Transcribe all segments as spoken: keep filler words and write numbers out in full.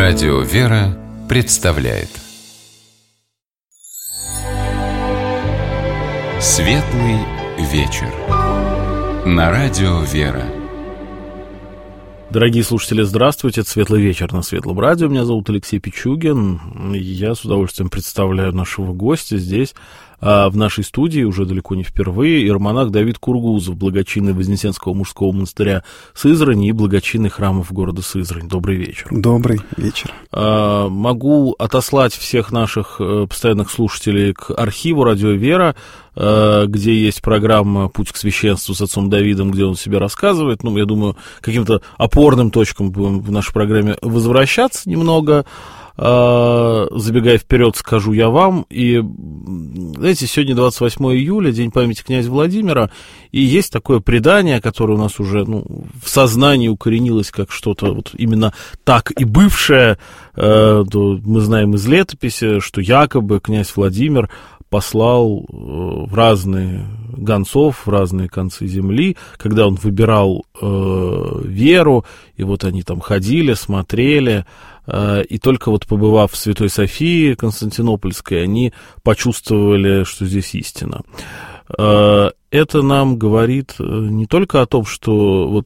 Радио «Вера» представляет Светлый вечер на Радио «Вера». Дорогие слушатели, здравствуйте, это «Светлый вечер» на Светлом радио. Меня зовут Алексей Пичугин. Я с удовольствием представляю нашего гостя здесь, в нашей студии, уже далеко не впервые, иеромонах Давид Кургузов, благочинный Вознесенского мужского монастыря Сызрань и благочинный храмов города Сызрань. Добрый вечер. Добрый вечер. Могу отослать всех наших постоянных слушателей к архиву «Радио Вера», где есть программа «Путь к священству» с отцом Давидом, где он себе рассказывает. Ну, я думаю, каким-то опорным точкам будем в нашей программе возвращаться немного. Забегая вперед, скажу я вам. И, знаете, сегодня двадцать восьмое июля, День памяти князя Владимира, и есть такое предание, которое у нас уже ну, в сознании укоренилось как что-то вот именно так и бывшее. Мы знаем из летописи, что якобы князь Владимир послал в разные гонцов, в разные концы земли, когда он выбирал э, веру, и вот они там ходили, смотрели, э, и только вот побывав в Святой Софии Константинопольской, они почувствовали, что здесь истина. Э, это нам говорит не только о том, что вот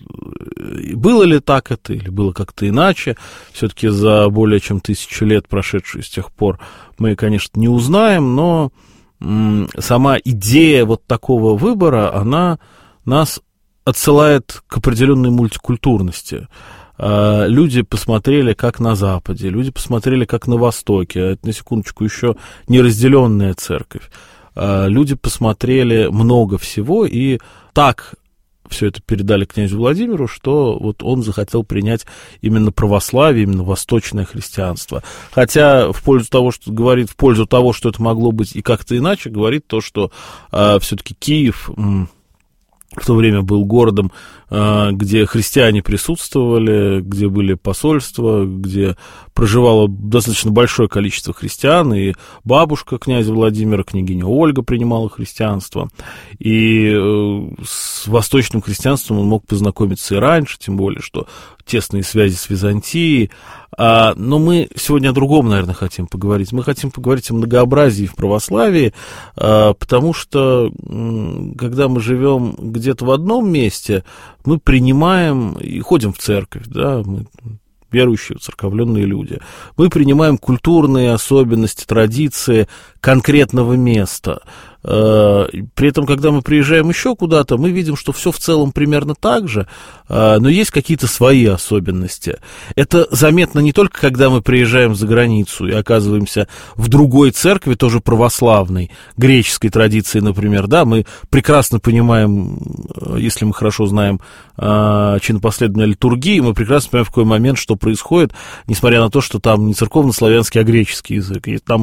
было ли так это, или было как-то иначе, все-таки за более чем тысячу лет, прошедшие с тех пор, мы, конечно, не узнаем, но м, сама идея вот такого выбора, она нас отсылает к определенной мультикультурности. А, люди посмотрели, как на Западе, люди посмотрели, как на Востоке, а это, на секундочку, еще неразделенная церковь. А, люди посмотрели много всего, и так все это передали князю Владимиру, что вот он захотел принять именно православие, именно восточное христианство. Хотя в пользу того, что говорит, в пользу того, что это могло быть и как-то иначе, говорит то, что э, все-таки Киев м, в то время был городом, э, где христиане присутствовали, где были посольства, где проживало достаточно большое количество христиан, и бабушка князя Владимира, княгиня Ольга, принимала христианство, и э, с восточным христианством он мог познакомиться и раньше, тем более, что тесные связи с Византией. А, но мы сегодня о другом, наверное, хотим поговорить. Мы хотим поговорить о многообразии в православии, а, потому что, когда мы живем где-то в одном месте, мы принимаем и ходим в церковь, да, мы верующие, церковленные люди. Мы принимаем культурные особенности, традиции конкретного места. При этом, когда мы приезжаем еще куда-то, мы видим, что все в целом примерно так же, но есть какие-то свои особенности. Это заметно не только, когда мы приезжаем за границу и оказываемся в другой церкви, тоже православной, греческой традиции, например, да, мы прекрасно понимаем, если мы хорошо знаем чинопоследование литургии, мы прекрасно понимаем, в какой момент что происходит, несмотря на то, что там не церковно-славянский, а греческий язык. И там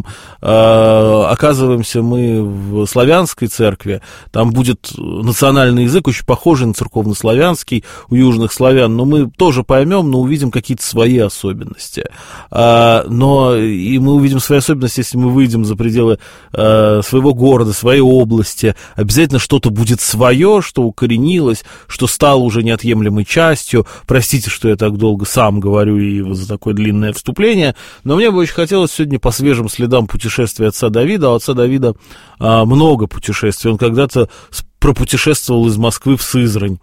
оказываемся мы в славянской церкви, там будет национальный язык, очень похожий на церковно-славянский у южных славян, но мы тоже поймем, но увидим какие-то свои особенности. А, но и мы увидим свои особенности, если мы выйдем за пределы а, своего города, своей области. Обязательно что-то будет свое, что укоренилось, что стало уже неотъемлемой частью. Простите, что я так долго сам говорю и за такое длинное вступление, но мне бы очень хотелось сегодня по свежим следам путешествия отца Давида. У отца Давида а, много путешествий. Он когда-то пропутешествовал из Москвы в Сызрань,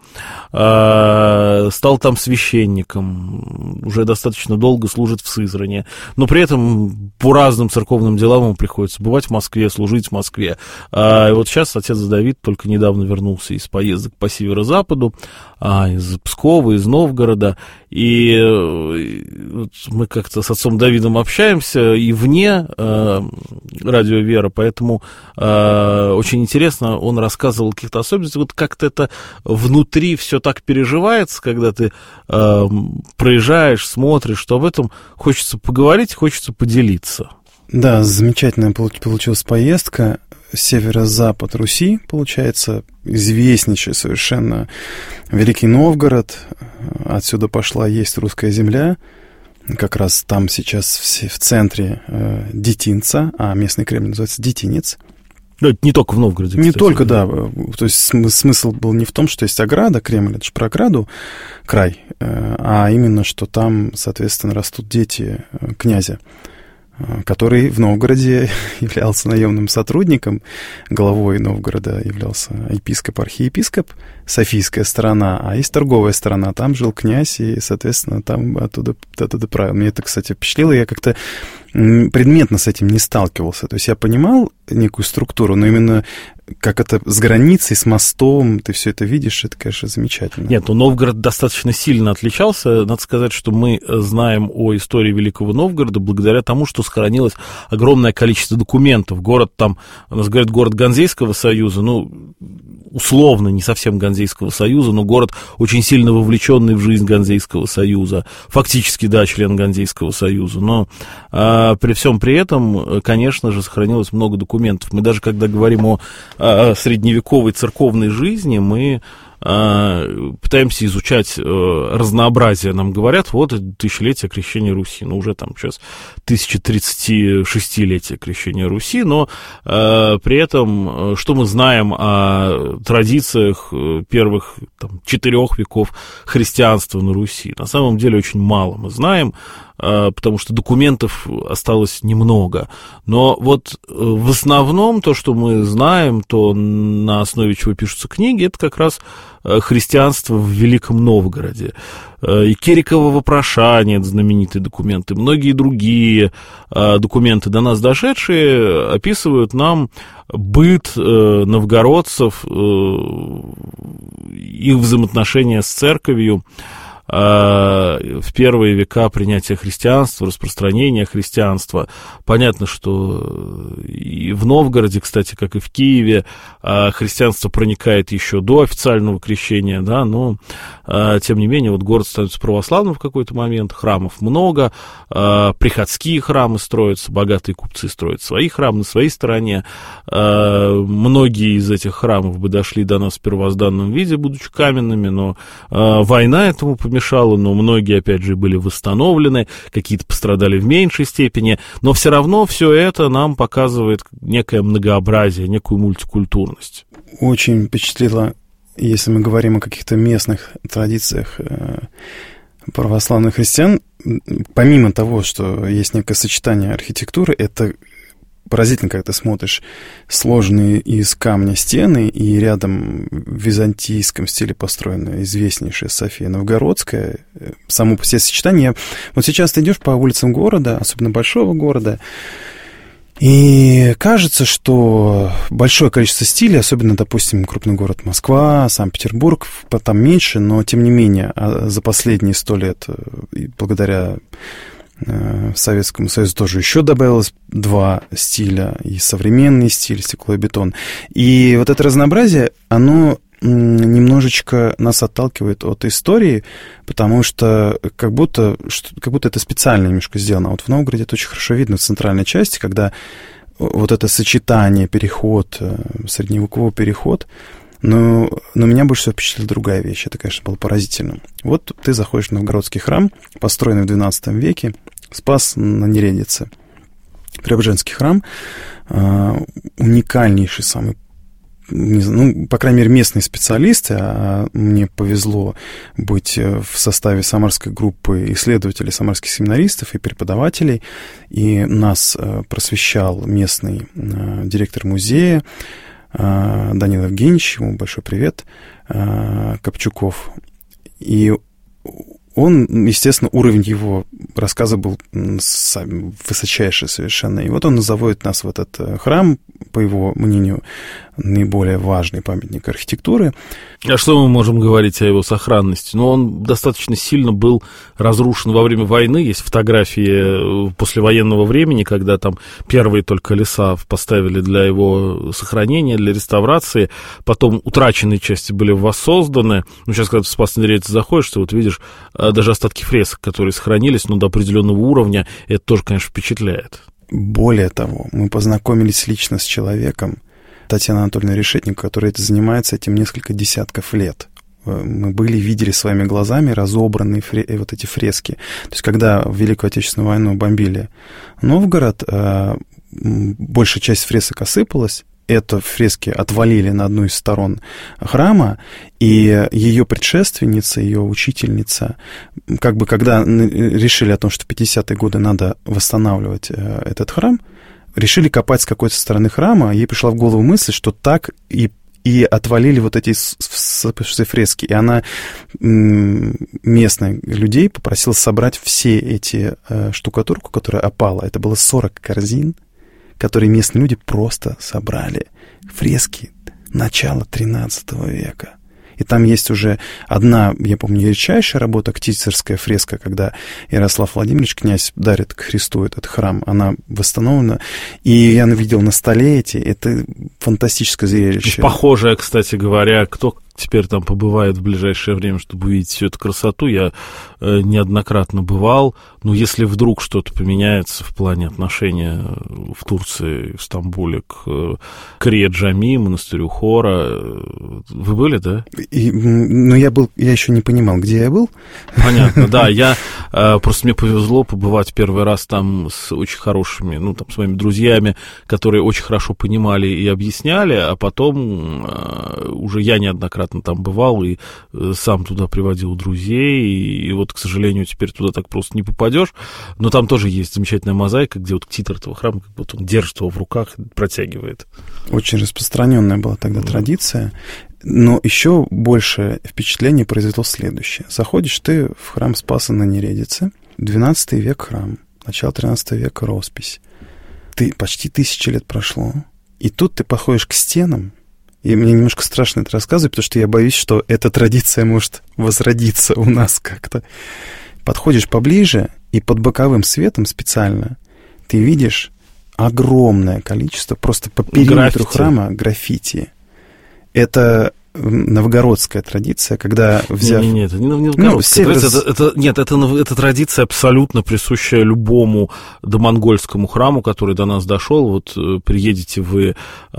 э, стал там священником, уже достаточно долго служит в Сызрани, но при этом по разным церковным делам ему приходится бывать в Москве, служить в Москве. А, и вот сейчас отец Давид только недавно вернулся из поездок по северо-западу, а, из Пскова, из Новгорода, и э, мы как-то с отцом Давидом общаемся и вне э, Радио Вера, поэтому э, очень интересно, он рассказывал каких-то особенностей, вот как-то это внутри все так переживается, когда ты э, проезжаешь, смотришь, что об этом хочется поговорить, хочется поделиться. Да, замечательная получилась поездка. Северо-запад Руси, получается, известнейший совершенно Великий Новгород. Отсюда пошла есть русская земля. Как раз там сейчас в центре э, Детинца, а местный Кремль называется Детинец. Да, не только в Новгороде, Не кстати. только, да. То есть смысл был не в том, что есть ограда, Кремль, это же про ограду, край, а именно, что там, соответственно, растут дети князя, который в Новгороде являлся наемным сотрудником, главой Новгорода являлся епископ, архиепископ, Софийская сторона, а есть торговая сторона, там жил князь, и, соответственно, там оттуда, оттуда правил. Мне это, кстати, впечатлило, я как-то предметно с этим не сталкивался, то есть я понимал некую структуру, но именно как это с границей, с мостом, ты все это видишь, это, конечно, замечательно. Нет, ну Новгород достаточно сильно отличался. Надо сказать, что мы знаем о истории Великого Новгорода благодаря тому, что сохранилось огромное количество документов. Город там, у нас говорят, город Ганзейского союза, ну, условно, не совсем Ганзейского союза, но город очень сильно вовлеченный в жизнь Ганзейского союза. Фактически, да, член Ганзейского союза. Но а, при всем при этом, конечно же, сохранилось много документов. Мы даже, когда говорим о средневековой церковной жизни, мы э, пытаемся изучать э, разнообразие. Нам говорят, вот тысячелетие крещения Руси, ну уже там сейчас тысяча тридцать шестилетие крещения Руси, но э, при этом, что мы знаем о традициях первых там, четырех веков христианства на Руси? На самом деле очень мало мы знаем, потому что документов осталось немного. Но вот в основном то, что мы знаем, то на основе чего пишутся книги, это как раз христианство в Великом Новгороде. И Кирикова вопрошание, это знаменитые документы, многие другие документы, до нас дошедшие, описывают нам быт новгородцев, их взаимоотношения с церковью в первые века принятия христианства, распространения христианства. Понятно, что и в Новгороде, кстати, как и в Киеве, христианство проникает еще до официального крещения, да, но, тем не менее, вот город становится православным в какой-то момент, храмов много, приходские храмы строятся, богатые купцы строят свои храмы на своей стороне. Многие из этих храмов бы дошли до нас в первозданном виде, будучи каменными, но война этому помешала. мешало, но многие, опять же, были восстановлены, какие-то пострадали в меньшей степени, но все равно все это нам показывает некое многообразие, некую мультикультурность. Очень впечатлило, если мы говорим о каких-то местных традициях православных христиан, помимо того, что есть некое сочетание архитектуры, это поразительно, когда ты смотришь сложные из камня стены, и рядом в византийском стиле построена известнейшая София Новгородская. Само по себе сочетание. Вот сейчас ты идешь по улицам города, особенно большого города, и кажется, что большое количество стилей, особенно, допустим, крупный город Москва, Санкт-Петербург, там меньше, но, тем не менее, за последние сто лет, благодаря Советскому Союзу тоже еще добавилось два стиля, и современный стиль, стекло и бетон. И вот это разнообразие, оно немножечко нас отталкивает от истории, потому что как будто, как будто это специально немножко сделано. Вот в Новгороде это очень хорошо видно в центральной части, когда вот это сочетание, переход, средневековый переход. Но, но меня больше всего впечатлила другая вещь. Это, конечно, было поразительно. Вот ты заходишь в новгородский храм, построенный в двенадцатом веке, Спас на Нередице. Преображенский храм, э, уникальнейший самый, не знаю, ну, по крайней мере, местные специалисты, а мне повезло быть в составе самарской группы исследователей, самарских семинаристов и преподавателей, и нас э, просвещал местный э, директор музея, Данил Евгеньевич, ему большой привет, Копчуков. И он, естественно, уровень его рассказа был высочайший совершенно. И вот он заводит нас в этот храм, по его мнению, наиболее важный памятник архитектуры. А что мы можем говорить о его сохранности? Ну, он достаточно сильно был разрушен во время войны. Есть фотографии послевоенного времени, когда там первые только леса поставили для его сохранения, для реставрации. Потом утраченные части были воссозданы. Ну, сейчас, когда ты в Спас на Нередице заходишь, ты вот видишь даже остатки фресок, которые сохранились, но до определенного уровня. Это тоже, конечно, впечатляет. Более того, мы познакомились лично с человеком, Татьяна Анатольевна Решетникова, которая это занимается этим несколько десятков лет. Мы были, видели своими глазами разобранные фре- вот эти фрески. То есть, когда в Великую Отечественную войну бомбили Новгород, большая часть фресок осыпалась, эту фрески отвалили на одну из сторон храма, и ее предшественница, ее учительница, как бы когда решили о том, что в пятидесятые годы надо восстанавливать этот храм, решили копать с какой-то стороны храма, ей пришла в голову мысль, что так и и отвалили вот эти фрески. И она местных людей попросила собрать все эти штукатурку, которая опала. Это было сорок корзин, которые местные люди просто собрали. Фрески начала тринадцатого века. И там есть уже одна, я помню, ярчайшая работа, ктицерская фреска, когда Ярослав Владимирович, князь, дарит к Христу этот храм. Она восстановлена. И я видел на столе эти, это фантастическое зрелище. Похожее, кстати говоря, кто теперь там побывает в ближайшее время, чтобы увидеть всю эту красоту. Я э, неоднократно бывал. Но если вдруг что-то поменяется в плане отношения в Турции, в Стамбуле к, к Рия-Джами, монастырю Хора, вы были, да? И, ну, я был, я еще не понимал, где я был. Понятно, да. Я э, просто мне повезло побывать первый раз там с очень хорошими, ну, там, с моими друзьями, которые очень хорошо понимали и объясняли, а потом э, уже я неоднократно там бывал и э, сам туда приводил друзей, и, и вот, к сожалению, теперь туда так просто не попадешь, но там тоже есть замечательная мозаика, где вот ктитор этого храма, как будто он держит его в руках, протягивает. Очень распространенная была тогда mm. традиция, но еще больше впечатление произвело следующее. Заходишь ты в храм Спаса на Нередице, двенадцатый век храм, начало тринадцатого века роспись. Ты, почти тысяча лет прошло, и тут ты подходишь к стенам. И мне немножко страшно это рассказывать, потому что я боюсь, что эта традиция может возродиться у нас как-то. Подходишь поближе, и под боковым светом специально ты видишь огромное количество, просто по периметру граффити. Храма граффити. Это новгородская традиция, когда взяв... Нет, нет, это не новгородская ну, традиция. Это, это, нет, это, это традиция абсолютно присущая любому домонгольскому храму, который до нас дошел. Вот приедете вы э,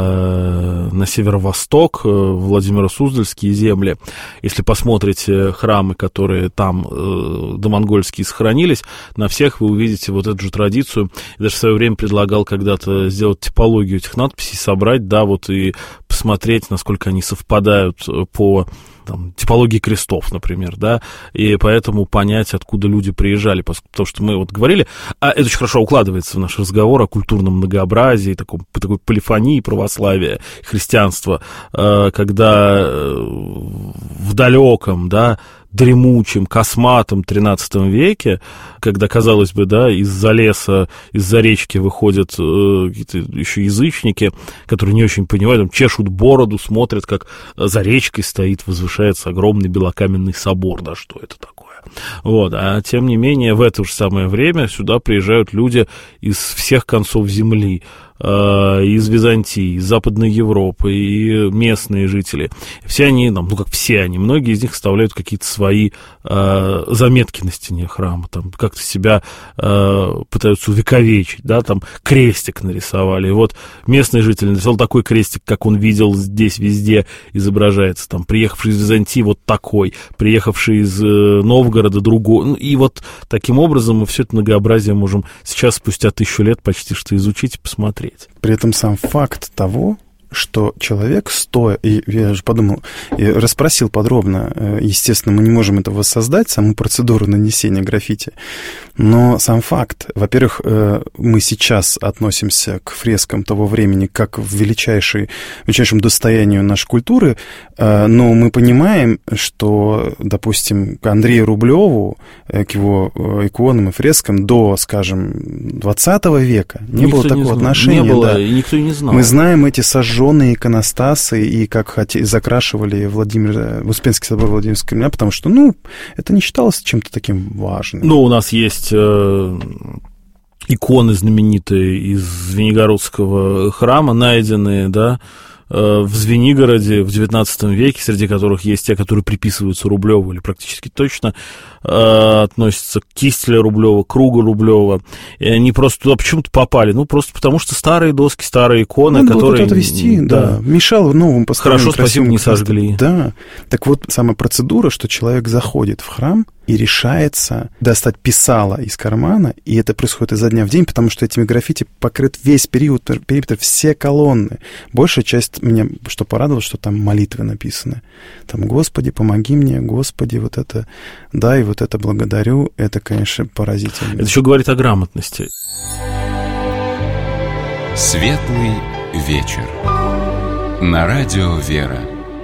на северо-восток, э, Владимиро-Суздальские земли, если посмотрите храмы, которые там э, домонгольские сохранились, на всех вы увидите вот эту же традицию. Я даже в свое время предлагал когда-то сделать типологию этих надписей, собрать, да, вот и посмотреть, насколько они совпадают по там, типологии крестов, например, да, и поэтому понять, откуда люди приезжали, потому что мы вот говорили, а это очень хорошо укладывается в наш разговор о культурном многообразии, таком, такой полифонии православия, христианства, когда в далеком, да, дремучем, косматом тринадцатом веке, когда, казалось бы, да, из-за леса, из-за речки выходят э, какие-то еще язычники, которые не очень понимают, там, чешут бороду, смотрят, как за речкой стоит, возвышается огромный белокаменный собор, да, что это такое. Вот, а тем не менее, в это же самое время сюда приезжают люди из всех концов земли, из Византии, из Западной Европы, и местные жители. Все они, ну, как все они, многие из них оставляют какие-то свои э, заметки на стене храма, там, как-то себя э, пытаются увековечить, да, там, крестик нарисовали. И вот местный житель нарисовал такой крестик, как он видел здесь везде, изображается, там, приехавший из Византии вот такой, приехавший из э, Новгорода другой. Ну, и вот таким образом мы все это многообразие можем сейчас, спустя тысячу лет, почти что изучить и посмотреть. При этом сам факт того, что человек стоя, и я же подумал, и расспросил подробно, естественно, мы не можем это воссоздать, саму процедуру нанесения граффити, но сам факт, во-первых, мы сейчас относимся к фрескам того времени как в величайшей, величайшем достоянию нашей культуры, но мы понимаем, что, допустим, к Андрею Рублеву, к его иконам и фрескам до, скажем, двадцатого века не никто было такого не отношения. Не было, да. И никто и не знал. Мы знаем эти сожженные иконостасы и как хотели, закрашивали Владимир, Успенский собор Владимирского Кремля, потому что, ну, это не считалось чем-то таким важным. Ну, у нас есть э, иконы знаменитые из Звенигородского храма, найденные, да, в Звенигороде в девятнадцатом веке, среди которых есть те, которые приписываются Рублеву или практически точно э, относятся к кисти Рублева, кругу Рублева. И они просто туда почему-то попали. Ну, просто потому что старые доски, старые иконы, надо которые... Надо было отвести, да. да. Мешало новым поставленным. Хорошо, спасибо, не сожгли. Да. Так вот, сама процедура, что человек заходит в храм, и решается достать писало из кармана, и это происходит изо дня в день, потому что этими граффити покрыт весь период, периметр, все колонны. Большая часть меня, что порадовало, что там молитвы написаны. Там «Господи, помоги мне», «Господи, вот это, да, и вот это благодарю». Это, конечно, поразительно. Это еще говорит о грамотности. Светлый вечер. На радио «Вера».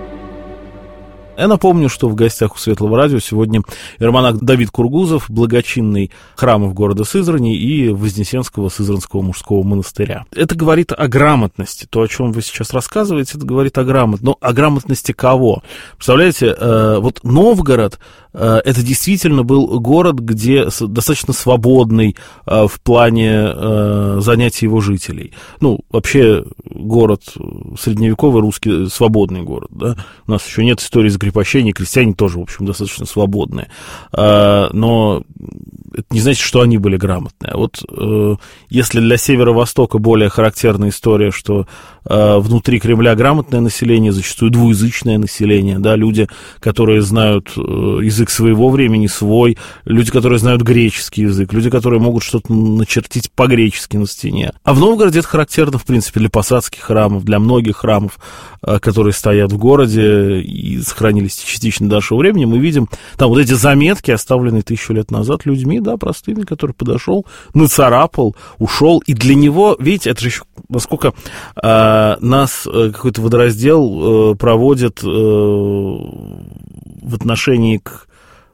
Я напомню, что в гостях у Светлого радио сегодня иеромонах Давид Кургузов, благочинный храмов города Сызрани и Вознесенского Сызранского мужского монастыря. Это говорит о грамотности. То, о чем вы сейчас рассказываете, это говорит о грамотности. Но о грамотности кого? Представляете, э, вот Новгород, э, это действительно был город, где достаточно свободный э, в плане э, занятий его жителей. Ну, вообще, город средневековый, русский, свободный город, да? У нас еще нет истории закрепощения, крестьяне тоже, в общем, достаточно свободные. Но это не значит, что они были грамотные. Вот если для Северо-Востока более характерна история, что внутри Кремля грамотное население, зачастую двуязычное население, да, люди, которые знают язык своего времени, свой, люди, которые знают греческий язык, люди, которые могут что-то начертить по-гречески на стене. А в Новгороде это характерно, в принципе, для посадских храмов, для многих храмов, которые стоят в городе и сохранились частично до нашего времени. Мы видим там вот эти заметки, оставленные тысячу лет назад людьми, да, простыми, который подошел, нацарапал, ушел. И для него, видите, это же еще насколько э, нас э, какой-то водораздел э, проводит э, в отношении к...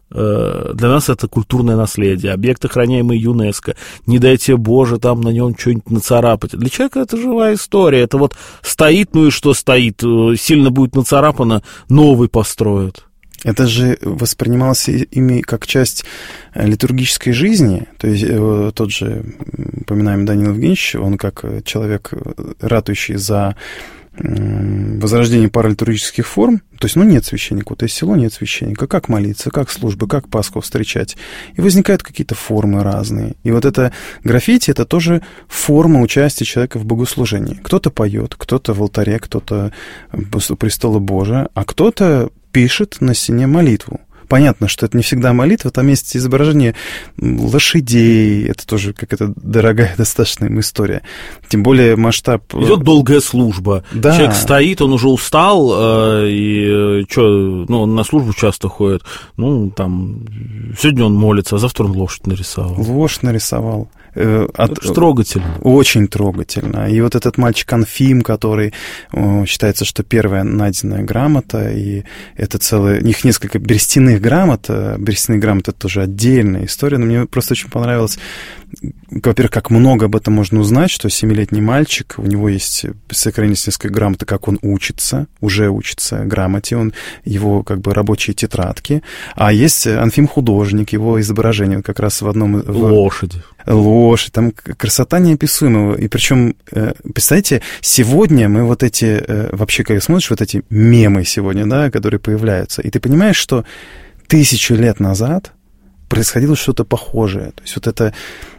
Э, для нас это культурное наследие, объект, охраняемый ЮНЕСКО. Не дай тебе, Боже, там на нем что-нибудь нацарапать. Для человека это живая история. Это вот стоит, ну и что стоит? Сильно будет нацарапано, новый построят. Это же воспринималось ими как часть литургической жизни. То есть тот же, упоминаем Даниил Евгеньевич, он как человек, ратующий за возрождение паралитургических форм. То есть, ну, нет священника, вот есть село, нет священника. Как молиться, как службы, как Пасху встречать. И возникают какие-то формы разные. И вот это граффити — это тоже форма участия человека в богослужении. Кто-то поет, кто-то в алтаре, кто-то у престола Божия, а кто-то пишет на стене молитву. Понятно, что это не всегда молитва, там есть изображение лошадей, это тоже какая-то дорогая достаточно им история. Тем более масштаб... Идет долгая служба. Да. Человек стоит, он уже устал, э, и что, ну, он на службу часто ходит. Ну, там, сегодня он молится, а завтра он лошадь нарисовал. Лошадь нарисовал. От... Это трогательно. Очень трогательно. И вот этот мальчик Анфим, который о, считается, что первая найденная грамота, и это целое... У них несколько берестяных грамот. Берестяные грамоты — это тоже отдельная история, но мне просто очень понравилось, во-первых, как много об этом можно узнать, что семилетний мальчик, у него есть, сохранились несколько грамот, как он учится, уже учится грамоте, он, его как бы рабочие тетрадки. А есть Анфим художник, его изображение как раз в одном... Лошади. Лошадь, там красота неописуемая. И причем, представляете, сегодня мы вот эти, вообще, когда смотришь, вот эти мемы сегодня, да, которые появляются, и ты понимаешь, что тысячу лет назад происходило что-то похожее. То есть вот это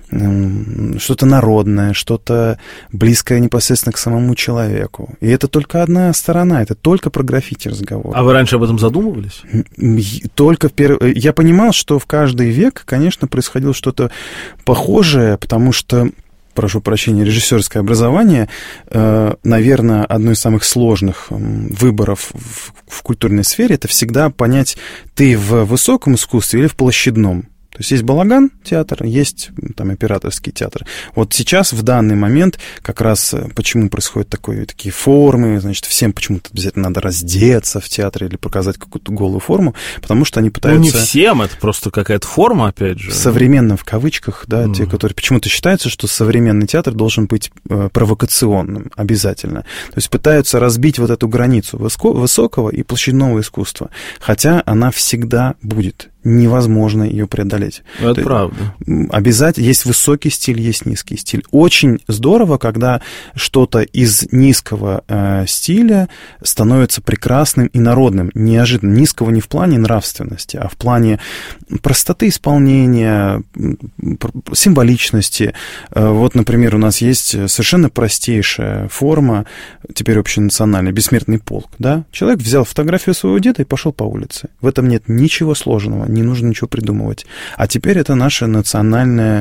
что-то народное, что-то близкое непосредственно к самому человеку. И это только одна сторона, это только про граффити разговор. А вы раньше об этом задумывались? Только в перв... Я понимал, что в каждый век, конечно, происходило что-то похожее, потому что, прошу прощения, режиссерское образование, наверное, одно из самых сложных выборов в культурной сфере, это всегда понять, ты в высоком искусстве или в площадном. То есть есть балаган театр, есть там операторский театр. Вот сейчас, в данный момент, как раз почему происходят такое, такие формы, значит, всем почему-то обязательно надо раздеться в театре или показать какую-то голую форму, потому что они пытаются... Ну, не всем, это просто какая-то форма, опять же. Современным, в кавычках, да, mm. те, которые... Почему-то считается, что современный театр должен быть э, провокационным, обязательно. То есть пытаются разбить вот эту границу высоко- высокого и площадного искусства, хотя она всегда будет. Невозможно ее преодолеть. Это То правда. Обязательно есть высокий стиль, есть низкий стиль. Очень здорово, когда что-то из низкого э, стиля становится прекрасным и народным. Неожиданно. Низкого не в плане нравственности, а в плане простоты исполнения, символичности. Вот, например, у нас есть совершенно простейшая форма, теперь общенациональная, бессмертный полк. Да? Человек взял фотографию своего деда и пошел по улице. В этом нет ничего сложного, не нужно ничего придумывать. А теперь это наше национальное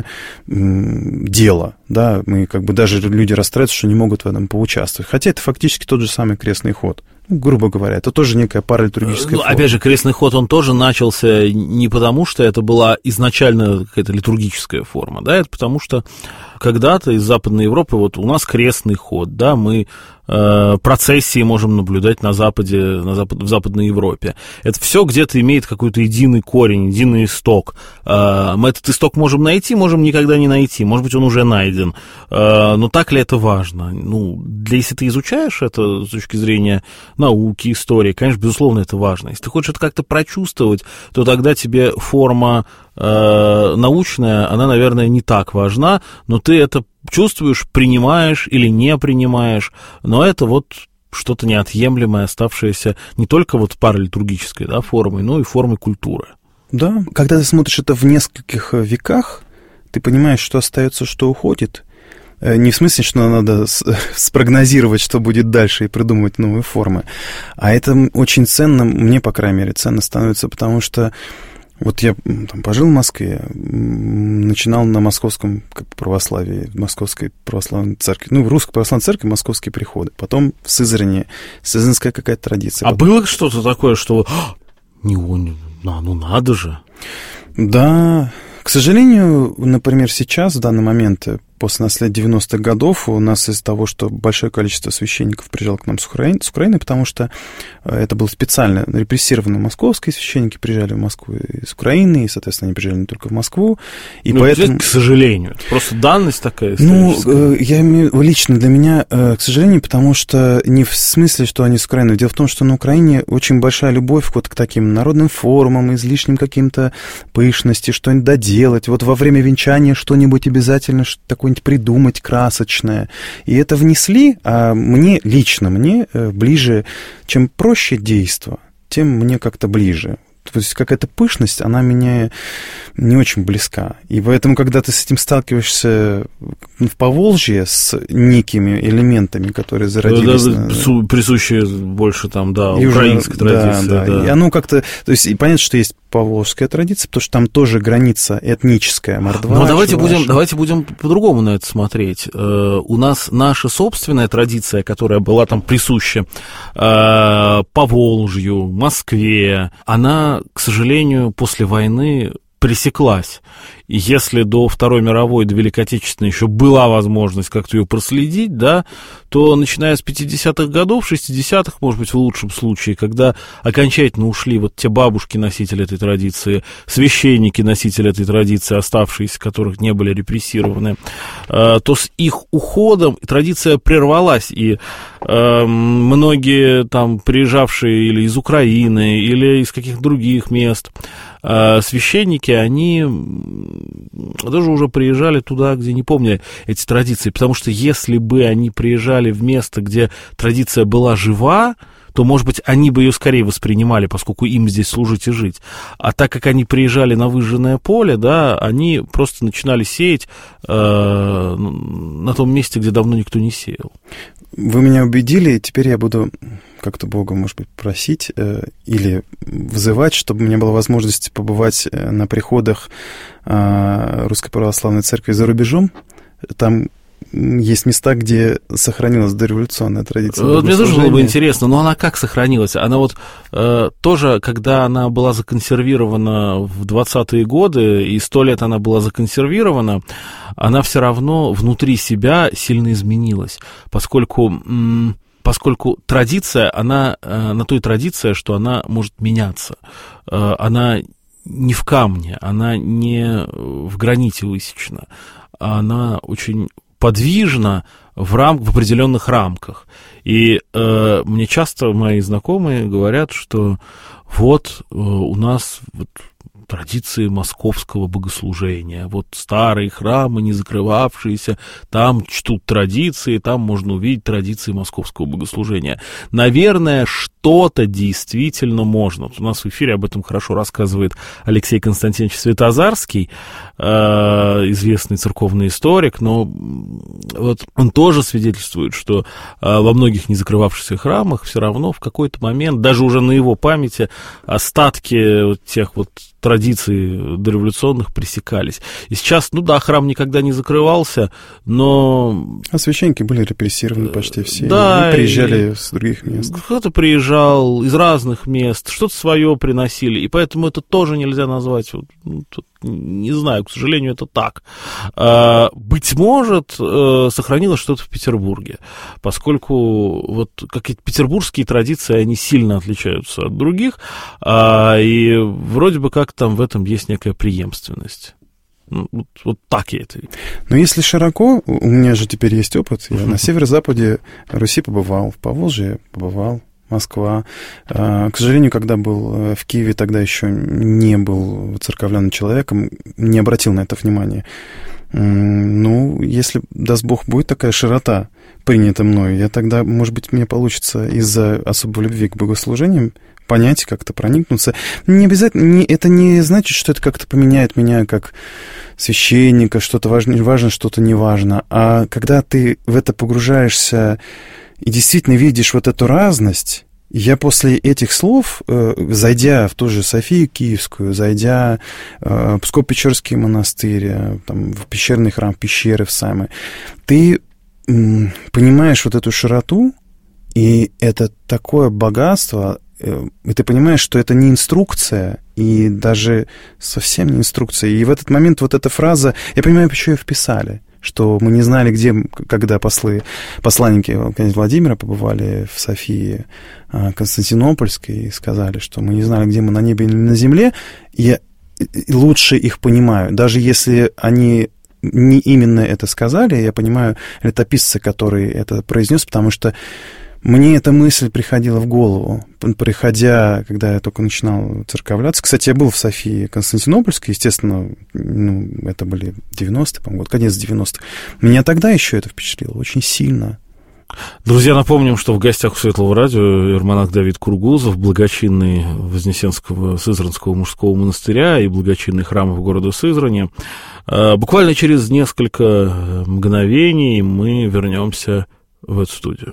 дело. Да? Мы как бы даже люди расстраиваются, что не могут в этом поучаствовать. Хотя это фактически тот же самый крестный ход. Ну, грубо говоря, это тоже некая паралитургическая ну, форма. Опять же, крестный ход, он тоже начался не потому, что это была изначально какая-то литургическая форма, да, это потому что когда-то из Западной Европы, вот у нас крестный ход, да, мы э, процессии можем наблюдать на Западе, на Запад, в Западной Европе. Это все где-то имеет какой-то единый корень, единый исток. Э, мы этот исток можем найти, можем никогда не найти, может быть, он уже найден. Э, но так ли это важно? Ну, для, если ты изучаешь это с точки зрения науки, истории, конечно, безусловно, это важно. Если ты хочешь это как-то прочувствовать, то тогда тебе форма э, научная, она, наверное, не так важна, но ты это чувствуешь, принимаешь или не принимаешь, но это вот что-то неотъемлемое, оставшееся не только вот паралитургической, да, формой, но и формой культуры. Да, когда ты смотришь это в нескольких веках, ты понимаешь, что остается, что уходит. Не в смысле, что надо спрогнозировать, что будет дальше, и придумывать новые формы. А это очень ценно, мне, по крайней мере, ценно становится, потому что вот я там пожил в Москве, начинал на московском православии, московской православной церкви, ну, в русской православной церкви московские приходы, потом в Сызрани, сызранская какая-то традиция. А потом... было что-то такое, что не, не, ну надо же? Да, к сожалению, например, сейчас, в данный момент, после наследия девяностых годов, у нас из-за того, что большое количество священников приезжало к нам с Украины, с Украины, потому что это было специально репрессированные московские священники, приезжали в Москву из Украины, и, соответственно, они приезжали не только в Москву. И ну, поэтому... к сожалению, это просто данность такая историческая. Ну, я имею лично для меня, к сожалению, потому что не в смысле, что они с Украины. Дело в том, что на Украине очень большая любовь вот к таким народным формам, излишним каким-то пышности, что-нибудь доделать. Вот во время венчания что-нибудь обязательно такое придумать красочное. И это внесли, а мне, лично мне, ближе, чем проще действо, тем мне как-то ближе. То есть какая-то пышность, она мне не очень близка. И поэтому, когда ты с этим сталкиваешься в Поволжье с некими элементами, которые зародились... Да, да, на... присущие больше там, да, украинской уже, традиции. Да, да. Да. И оно как-то... То есть, и понятно, что есть поволжская традиция, потому что там тоже граница этническая, мордва. Но давайте будем, давайте будем по-другому на это смотреть. Uh, у нас наша собственная традиция, которая была там присуща uh, Поволжью, Москве, она, к сожалению, после войны пресеклась. И если до Второй мировой, до Великой Отечественной еще была возможность как-то ее проследить, да, то начиная с пятидесятых годов, шестидесятых, может быть, в лучшем случае, когда окончательно ушли вот те бабушки-носители этой традиции, священники носители этой традиции, оставшиеся, которых не были репрессированы, то с их уходом традиция прервалась, и многие там приезжавшие или из Украины, или из каких-то других мест священники, они даже уже приезжали туда, где не помнили эти традиции, потому что если бы они приезжали в место, где традиция была жива, то, может быть, они бы ее скорее воспринимали, поскольку им здесь служить и жить. А так как они приезжали на выжженное поле, да, они просто начинали сеять э, на том месте, где давно никто не сеял. Вы меня убедили, и теперь я буду как-то Бога, может быть, просить э, или вызывать, чтобы у меня была возможность побывать на приходах э, Русской Православной Церкви за рубежом. Там есть места, где сохранилась дореволюционная традиция. Вот мне тоже было бы интересно, но она как сохранилась? Она вот э, тоже, когда она была законсервирована в двадцатые годы, и сто лет она была законсервирована, она все равно внутри себя сильно изменилась, поскольку... М- Поскольку традиция, она э, на той традиции, что она может меняться. Э, она не в камне, она не в граните высечена. Она очень подвижна в, рам, в определенных рамках. И э, мне часто мои знакомые говорят, что вот э, у нас вот, традиции московского богослужения. Вот старые храмы, не закрывавшиеся, там чтут традиции, там можно увидеть традиции московского богослужения. Наверное, что-то действительно можно. Вот у нас в эфире об этом хорошо рассказывает Алексей Константинович Светозарский, э, известный церковный историк, но вот он тоже свидетельствует, что э, во многих не закрывавшихся храмах все равно в какой-то момент, даже уже на его памяти, остатки вот тех вот традиций дореволюционных пресекались. И сейчас, ну да, храм никогда не закрывался, но... А священники были репрессированы почти все. Да, и приезжали и... с других мест. Кто-то приезжал из разных мест, что-то свое приносили, и поэтому это тоже нельзя назвать, вот, ну, тут, не знаю, к сожалению, это так. А, быть может, сохранилось что-то в Петербурге, поскольку вот какие-то петербургские традиции, они сильно отличаются от других, а, и вроде бы как там в этом есть некая преемственность. Ну, вот, вот так я это вижу. Но если широко, у меня же теперь есть опыт, я на северо-западе Руси побывал, в Поволжье побывал, Москва. К сожалению, когда был в Киеве, тогда еще не был воцерковленным человеком, не обратил на это внимания. Ну, если, даст Бог, будет такая широта принята мной, я тогда, может быть, мне получится из-за особой любви к богослужениям понять, как-то проникнуться. Не обязательно, не, это не значит, что это как-то поменяет меня как священника, что-то важно, важно, что-то не важно. А когда ты в это погружаешься и действительно видишь вот эту разность, я после этих слов, э, зайдя в ту же Софию Киевскую, зайдя э, в Псково-Печерский монастырь, э, там, в пещерный храм, пещеры в самые, ты э, понимаешь вот эту широту, и это такое богатство, э, и ты понимаешь, что это не инструкция, и даже совсем не инструкция. И в этот момент вот эта фраза, я понимаю, почему ее вписали, что мы не знали, где, когда послы, посланники князя Владимира побывали в Софии Константинопольской и сказали, что мы не знали, где мы на небе или на земле. Я лучше их понимаю. Даже если они не именно это сказали, я понимаю летописца, который это произнес, потому что мне эта мысль приходила в голову, приходя, когда я только начинал церковляться. Кстати, я был в Софии Константинопольской, естественно, ну, это были девяностые, по-моему, год, конец девяностых. Меня тогда еще это впечатлило очень сильно. Друзья, напомним, что в гостях у Светлого радио иеромонах Давид Кургузов, благочинный Вознесенского Сызранского мужского монастыря и благочинный храмов города Сызрани. Буквально через несколько мгновений мы вернемся в эту студию.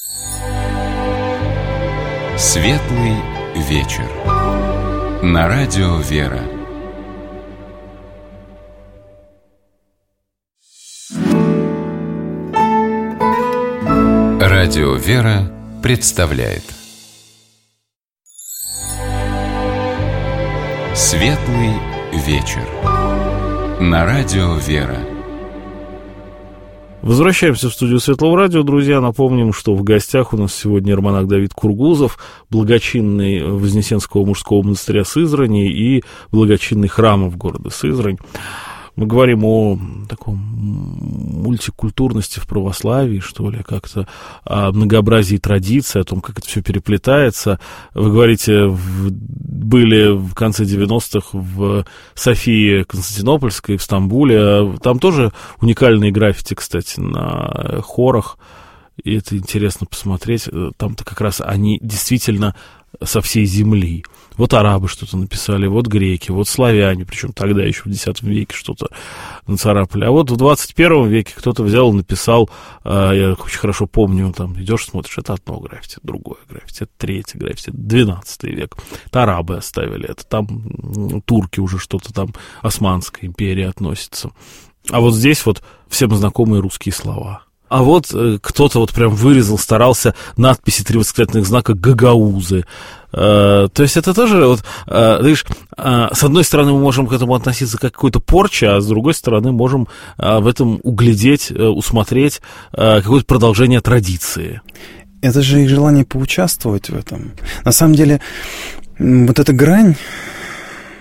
Светлый вечер. На радио «Вера». Радио «Вера» представляет Светлый вечер. На радио «Вера». Возвращаемся в студию Светлого радио, друзья. Напомним, что в гостях у нас сегодня иеромонах Давид Кургузов, благочинный Вознесенского мужского монастыря Сызрани и благочинный храмов города Сызрань. Мы говорим о таком мультикультурности в православии, что ли, как-то о многообразии традиций, о том, как это все переплетается. Вы говорите, в, были в конце девяностых в Софии Константинопольской, в Стамбуле. Там тоже уникальные граффити, кстати, на хорах. И это интересно посмотреть. Там-то как раз они действительно со всей земли. Вот арабы что-то написали, вот греки, вот славяне, причем тогда еще в десятом веке что-то нацарапали. А вот в двадцать первом веке кто-то взял и написал, я очень хорошо помню, там идешь, смотришь, это одно граффити, другое граффити, это третье граффити, это двенадцатый век. Это арабы оставили, это там турки уже что-то там, Османская империя относится. А вот здесь вот всем знакомые русские слова. А вот э, кто-то вот прям вырезал, старался надписи три восклицательных знака «Гагаузы». Э, то есть это тоже, вот, э, видишь, э, с одной стороны мы можем к этому относиться как к какой-то порче, а с другой стороны можем э, в этом углядеть, э, усмотреть э, какое-то продолжение традиции. Это же их желание поучаствовать в этом. На самом деле, вот эта грань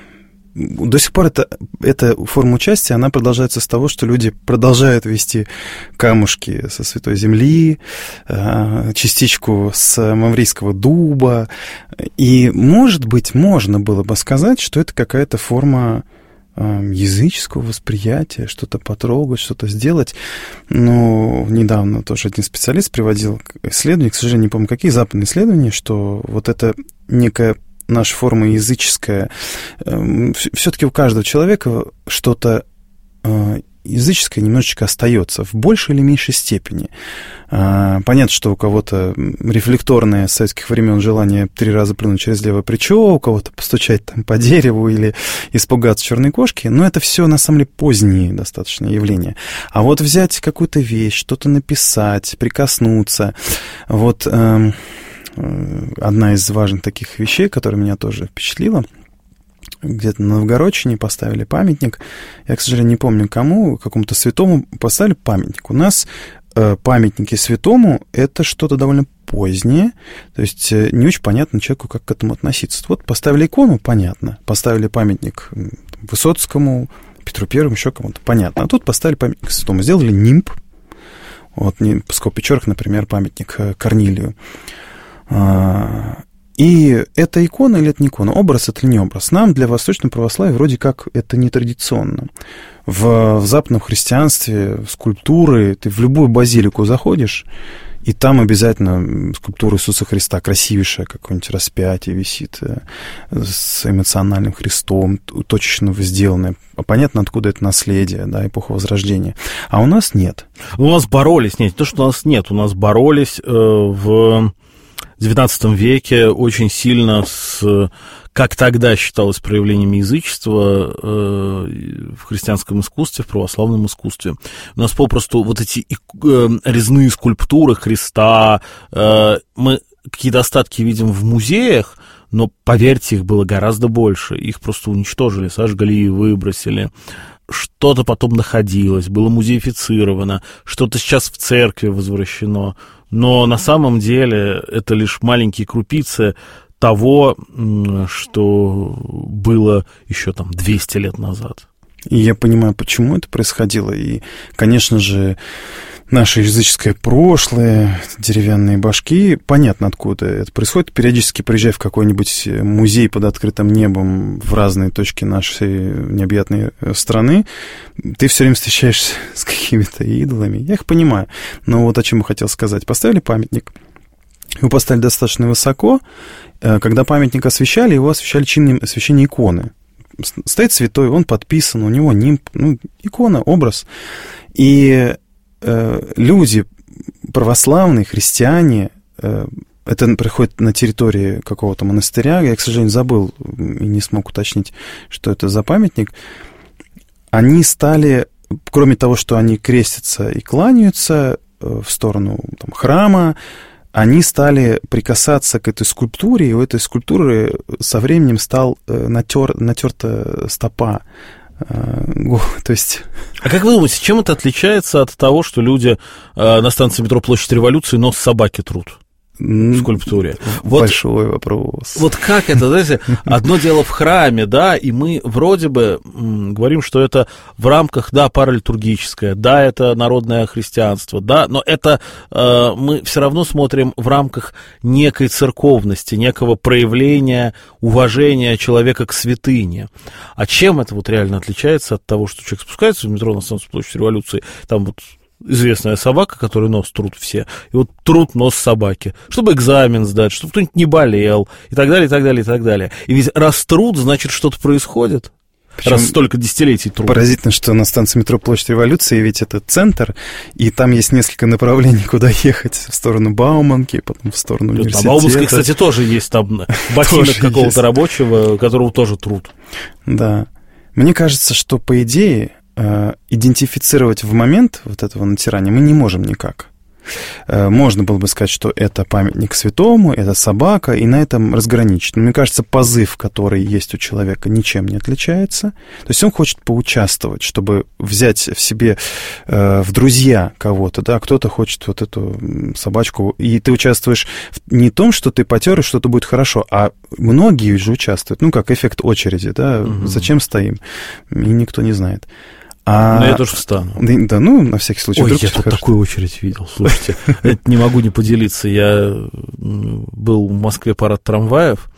до сих пор это, эта форма участия, она продолжается с того, что люди продолжают вести камушки со Святой Земли, частичку с Маврийского дуба. И, может быть, можно было бы сказать, что это какая-то форма языческого восприятия, что-то потрогать, что-то сделать. Но недавно тоже один специалист приводил исследования, к сожалению, не помню, какие западные исследования, что вот это некая наша форма языческая, все-таки у каждого человека что-то языческое немножечко остается в большей или меньшей степени. Понятно, что у кого-то рефлекторное с советских времен желание три раза плюнуть через левое плечо, у кого-то постучать там по дереву или испугаться черной кошки, но это все на самом деле поздние достаточно явления. А вот взять какую-то вещь, что-то написать, прикоснуться, вот э, одна из важных таких вещей, которая меня тоже впечатлила, где-то на Новгородчине поставили памятник. Я, к сожалению, не помню кому, какому-то святому поставили памятник. У нас э, памятники святому — это что-то довольно позднее, то есть э, не очень понятно человеку, как к этому относиться. Вот поставили икону, понятно. Поставили памятник Высоцкому, Петру Первому, еще кому-то, понятно. А тут поставили памятник святому. Сделали нимб. Вот, в Псково-Печорах, например, памятник Корнилию. И это икона или это не икона? Образ это или не образ? Нам для восточного православия вроде как это нетрадиционно. В, в западном христианстве скульптуры, ты в любую базилику заходишь, и там обязательно скульптура Иисуса Христа, красивейшая, какое-нибудь распятие висит с эмоциональным Христом, точечно сделанное. Понятно, откуда это наследие, да, эпоха Возрождения. А у нас нет. У нас боролись, нет, не то, что у нас нет, у нас боролись э, в девятнадцатом веке очень сильно с, как тогда считалось, проявлением язычества э, в христианском искусстве, в православном искусстве. У нас попросту вот эти э, резные скульптуры Христа, э, мы какие-то остатки видим в музеях, но, поверьте, их было гораздо больше. Их просто уничтожили, сожгли и выбросили. Что-то потом находилось, было музеифицировано, что-то сейчас в церкви возвращено. Но на самом деле это лишь маленькие крупицы того, что было еще там двести лет назад. И я понимаю, почему это происходило. И, конечно же, наше языческое прошлое, деревянные башки, понятно, откуда это происходит. Периодически приезжай в какой-нибудь музей под открытым небом в разные точки нашей необъятной страны, ты все время встречаешься с какими-то идолами. Я их понимаю. Но вот о чем я хотел сказать. Поставили памятник. Его поставили достаточно высоко. Когда памятник освещали, его освещали чинным освещением иконы. Стоит святой, он подписан, у него нимб, ну, икона, образ. И э, люди православные, христиане, э, это происходит на территории какого-то монастыря, я, к сожалению, забыл и не смог уточнить, что это за памятник, они стали, кроме того, что они крестятся и кланяются э, в сторону там, храма, они стали прикасаться к этой скульптуре, и у этой скульптуры со временем стал натер, натерта стопа. То есть... А как вы думаете, чем это отличается от того, что люди на станции метро Площадь Революции нос собаки трут? В скульптуре. Большой вот, вопрос. Вот как это, знаете, одно дело в храме, да, и мы вроде бы м, говорим, что это в рамках, да, паралитургическое, да, это народное христианство, да, но это э, мы все равно смотрим в рамках некой церковности, некого проявления уважения человека к святыне. А чем это вот реально отличается от того, что человек спускается в метро на станцию Площадь Революции, там вот известная собака, которой нос трут все, и вот трут нос собаки, чтобы экзамен сдать, чтобы кто-нибудь не болел, и так далее, и так далее, и так далее. И ведь раз трут, значит, что-то происходит. Причем раз столько десятилетий трут. Поразительно, что на станции метро Площадь Революции ведь это центр, и там есть несколько направлений, куда ехать. В сторону Бауманки, потом в сторону университета. А Бауманской, кстати, тоже есть там ботинок какого-то рабочего, которого тоже трут. Да. Мне кажется, что, по идее, идентифицировать в момент вот этого натирания мы не можем никак. Можно было бы сказать, что это памятник святому, это собака, и на этом разграничить. Но мне кажется, позыв, который есть у человека, ничем не отличается. То есть он хочет поучаствовать, чтобы взять в себе э, в друзья кого-то, да, кто-то хочет вот эту собачку, и ты участвуешь не в том, что ты потер, и что-то будет хорошо, а многие же участвуют, ну, как эффект очереди, да, угу. Зачем стоим, и никто не знает. А... Ну, я тоже встану. Да, да, ну, на всякий случай. Ой, я тут хорошо. Такую очередь видел, слушайте. Это не могу не поделиться. Я был в Москве парад трамваев,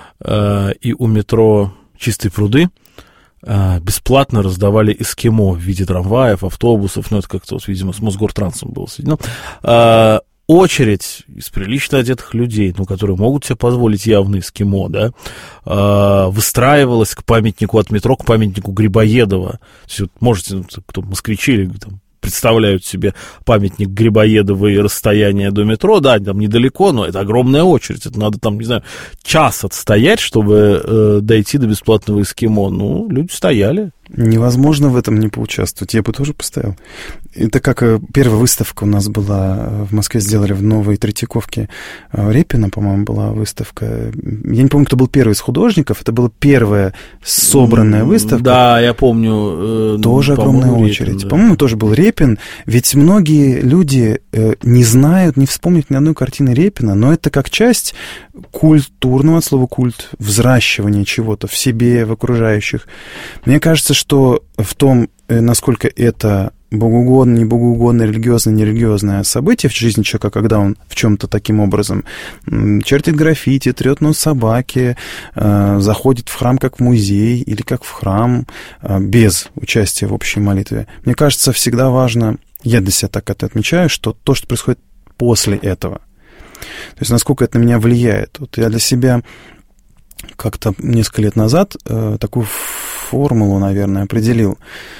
и у метро «Чистые пруды» бесплатно раздавали эскимо в виде трамваев, автобусов, ну, это как-то, видимо, с Мосгортрансом было соединено. Очередь из прилично одетых людей, ну, которые могут себе позволить явно эскимо, да, э, выстраивалась к памятнику от метро, к памятнику Грибоедова. То есть, вот, можете, ну, кто москвичи или там, представляют себе памятник Грибоедова и расстояние до метро, да, там недалеко, но это огромная очередь, это надо там, не знаю, час отстоять, чтобы э, дойти до бесплатного эскимо. Ну, люди стояли. Невозможно в этом не поучаствовать. Я бы тоже поставил. Это как первая выставка у нас была в Москве, сделали в Новой Третьяковке. Репина, по-моему, была выставка. Я не помню, кто был первый из художников. Это была первая собранная выставка. Да, я помню. Э, тоже огромная очередь. Репин, да. По-моему, тоже был Репин. Ведь многие люди э, не знают, не вспомнят ни одной картины Репина, но это как часть культурного, от слова культ, взращивания чего-то в себе, в окружающих. Мне кажется, что в том, насколько это богоугодное, не богоугодное, религиозное, нерелигиозное событие в жизни человека, когда он в чем-то таким образом чертит граффити, трет нос собаки, заходит в храм как в музей или как в храм без участия в общей молитве. Мне кажется, всегда важно, я для себя так это отмечаю, что то, что происходит после этого, то есть насколько это на меня влияет. Вот я для себя как-то несколько лет назад э, такую формулу, наверное, определил,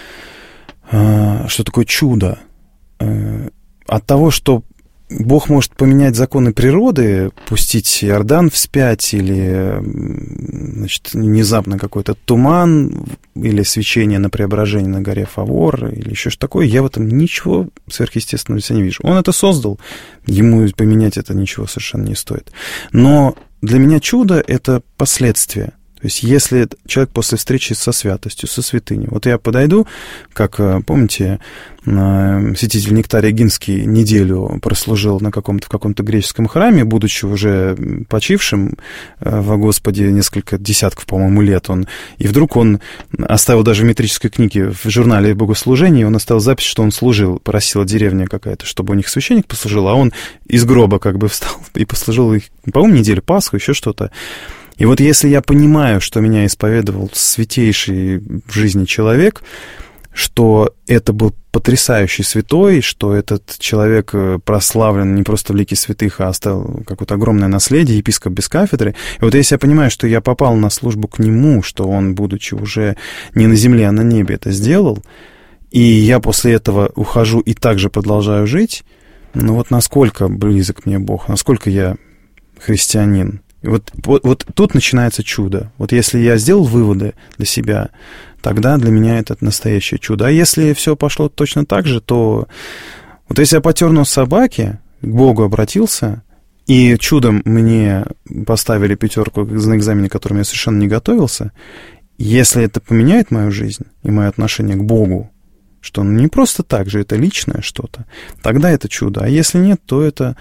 э, что такое чудо. Э, от того, что Бог может поменять законы природы, пустить Иордан вспять или, значит, внезапно какой-то туман или свечение на Преображении на горе Фавор или еще что такое, я в этом ничего сверхъестественного для себя не вижу. Он это создал, ему поменять это ничего совершенно не стоит. Но для меня чудо — это последствия. То есть если человек после встречи со святостью, со святыней, вот я подойду, как, помните, святитель Нектарий Эгинский неделю прослужил на каком-то, в каком-то греческом храме, будучи уже почившим во Господе несколько десятков, по-моему, лет он, и вдруг он оставил даже в метрической книге в журнале богослужения, он оставил запись, что он служил, просила деревня какая-то, чтобы у них священник послужил, а он из гроба как бы встал и послужил их, по-моему, неделю Пасху, еще что-то. И вот если я понимаю, что меня исповедовал святейший в жизни человек, что это был потрясающий святой, что этот человек прославлен не просто в лике святых, а оставил какое-то огромное наследие, епископ без кафедры. И вот если я понимаю, что я попал на службу к нему, что он, будучи уже не на земле, а на небе, это сделал, и я после этого ухожу и также продолжаю жить, ну вот насколько близок мне Бог, насколько я христианин. Вот, вот, вот тут начинается чудо. Вот если я сделал выводы для себя, тогда для меня это настоящее чудо. А если все пошло точно так же, то вот если я потер нос собаки, к Богу обратился, и чудом мне поставили пятерку на экзамене, к которому я совершенно не готовился, если это поменяет мою жизнь и мое отношение к Богу, что ну, не просто так же, это личное что-то, тогда это чудо. А если нет, то это